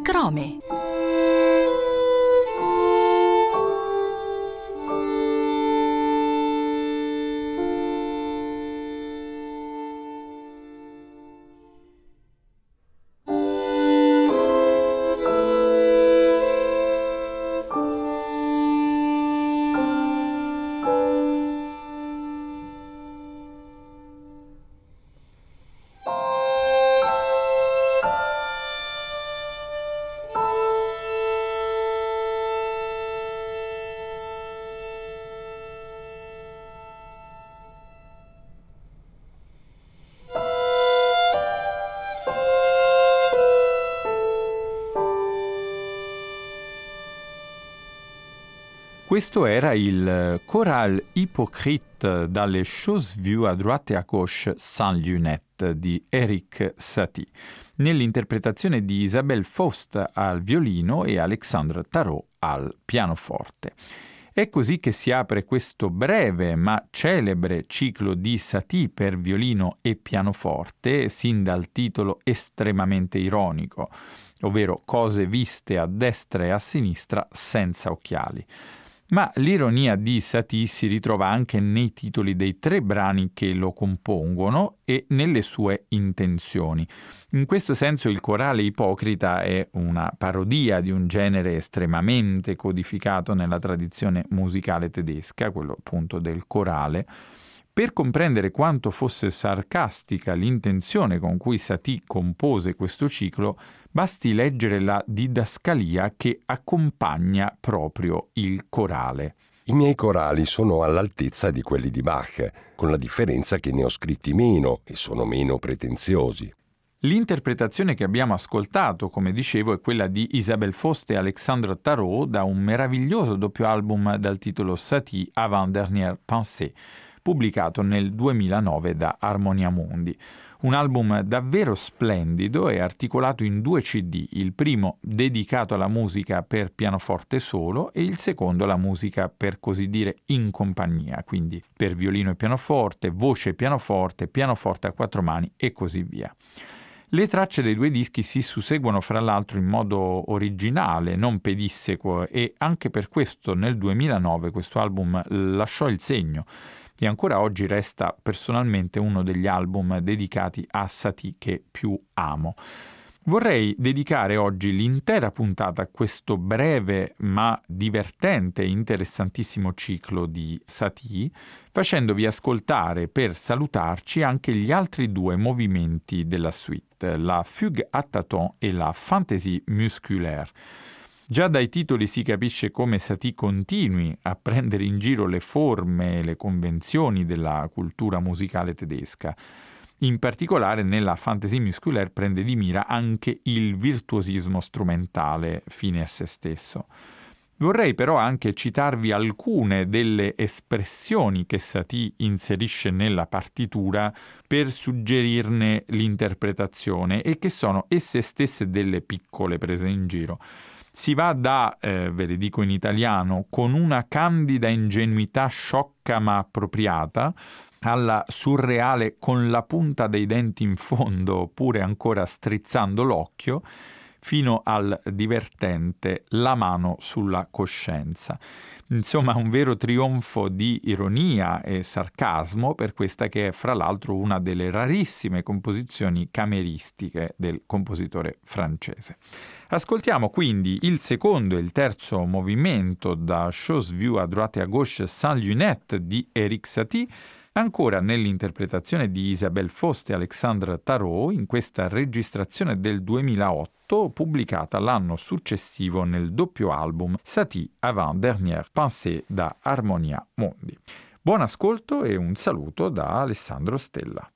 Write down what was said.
Crome. Questo era il Chorale Hypocrite dalle Choses vues à droite et à gauche sans lunettes di Erik Satie, nell'interpretazione di Isabelle Faust al violino e Alexandre Tarot al pianoforte. È così che si apre questo breve ma celebre ciclo di Satie per violino e pianoforte, sin dal titolo estremamente ironico, ovvero Cose viste a destra e a sinistra senza occhiali. Ma l'ironia di Satie si ritrova anche nei titoli dei 3 brani che lo compongono e nelle sue intenzioni. In questo senso il corale ipocrita è una parodia di un genere estremamente codificato nella tradizione musicale tedesca, quello appunto del corale. Per comprendere quanto fosse sarcastica l'intenzione con cui Satie compose questo ciclo, basti leggere la didascalia che accompagna proprio il corale. I miei corali sono all'altezza di quelli di Bach, con la differenza che ne ho scritti meno e sono meno pretenziosi. L'interpretazione che abbiamo ascoltato, come dicevo, è quella di Isabelle Faust e Alexandre Tarot da un meraviglioso doppio album dal titolo Satie Avant-dernière pensée, pubblicato nel 2009 da Harmonia Mundi. Un album davvero splendido e articolato in 2 CD, il primo dedicato alla musica per pianoforte solo e il secondo alla musica per così dire in compagnia, quindi per violino e pianoforte, voce e pianoforte, pianoforte a 4 mani e così via. Le tracce dei 2 dischi si susseguono fra l'altro in modo originale, non pedissequo, e anche per questo nel 2009 questo album lasciò il segno e ancora oggi resta personalmente uno degli album dedicati a Satie che più amo. Vorrei dedicare oggi l'intera puntata a questo breve ma divertente e interessantissimo ciclo di Satie, facendovi ascoltare per salutarci anche gli altri 2 movimenti della suite, la Fugue à tâtons e la Fantaisie musculaire. Già dai titoli si capisce come Satie continui a prendere in giro le forme e le convenzioni della cultura musicale tedesca. In particolare nella Fantaisie musculaire prende di mira anche il virtuosismo strumentale fine a se stesso. Vorrei però anche citarvi alcune delle espressioni che Satie inserisce nella partitura per suggerirne l'interpretazione e che sono esse stesse delle piccole prese in giro. Si va da, ve le dico in italiano, con una candida ingenuità sciocca ma appropriata, alla surreale con la punta dei denti in fondo oppure ancora strizzando l'occhio, fino al divertente la mano sulla coscienza. Insomma, un vero trionfo di ironia e sarcasmo per questa che è fra l'altro una delle rarissime composizioni cameristiche del compositore francese. Ascoltiamo quindi il secondo e il terzo movimento da Choses vues à droite et à gauche sans lunettes di Erik Satie, ancora nell'interpretazione di Isabelle Faust e Alexandre Tarot, in questa registrazione del 2008, pubblicata l'anno successivo nel doppio album Satie Avant-dernière pensée da Harmonia Mundi. Buon ascolto e un saluto da Alessandro Stella.